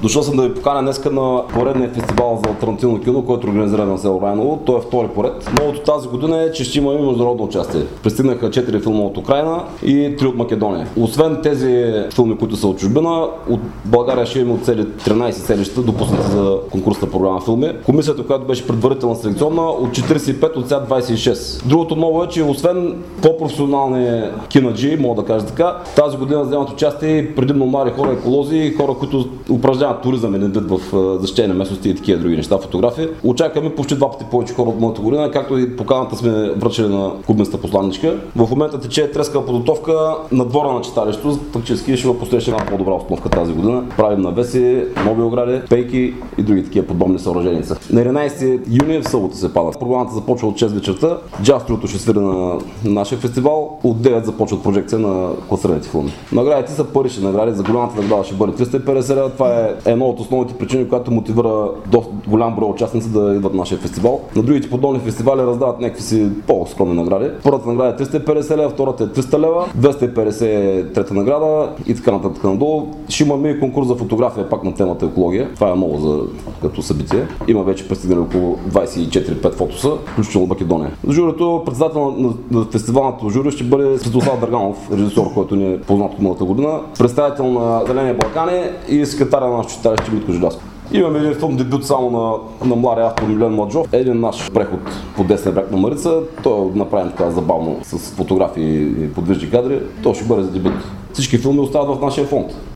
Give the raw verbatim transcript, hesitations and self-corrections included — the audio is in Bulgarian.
Дошъл съм да ви поканя днеска на поредния фестивал за алтернативно кино, който организира на село Райново. Той е втори поред. Новото тази година е, че ще има и международно участие. Пристигнаха четири филма от Украйна и три от Македония. Освен тези филми, които са от чужбина, от България ще има от цели тринайсет селища, допуснати за конкурсна програма филми. Комисията, която беше предварителна селекционна, от четирийсет и пет, от сега двайсет и шест. Другото ново е, че освен по-професионални кинаджи, мога да кажа така, тази година вземат участие предимно млади хора, еколози и хора, които упражняват туризъм или в защитени местности и такива други неща, фотографии. Очакваме почти два пъти повече хора от моята година, както и поканата сме връчили на кубинската посланничка. В момента тече треска подготовка на двора на читалището, фактически ще има посреща една по-добра обстановка тази година. Правим навеси, нови огради, пейки и други такива подобни съоръжения. На единайсети юни в събота се пада. Програмата започва от шест вечерта, джаз триото ще свири на нашия фестивал, от девет започва прожекция на класираните филми. Наградите са парични награди, за голямата награда ще бъде триста и петдесет лева. Това е едно от основните причини, която мотивира доста голям брой участници да идват на нашия фестивал. На другите подобни фестивали раздават някакви си по-скромни награди. Първата награда е триста и петдесет лева, втората е триста лева, двеста и петдесет е трета награда и така нататък надолу. Ще имаме и конкурс за фотография пак на темата екология. Това е ново за като събитие. Има вече пристигнали около двайсет и четири пет фотоса, включително Македония. Журито, председател на, на фестивалното жури ще бъде Светослав Драганов, режисьор, който ни е познат от миналата година, представител на Зеления Балкани и секретар на нашето читалище Митко Желязко. Имаме един филм дебют само на, на младия автор Милен Младжов. Един наш преход по десния бряг на Марица. Той е направен така забавно с фотографии и подвижни кадри. Той ще бъде за дебют. Всички филми остават в нашия фонд.